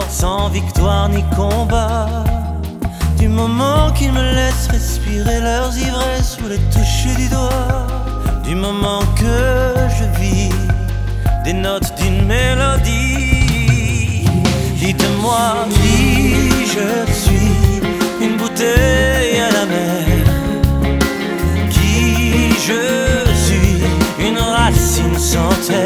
sans victoire ni combat. Du moment qu'ils me laissent respirer leurs ivresses sous les touches du doigt. Du moment que je vis des notes d'une mélodie. Dites-moi qui je suis, une bouteille à la mer. Qui je suis, une racine sans terre.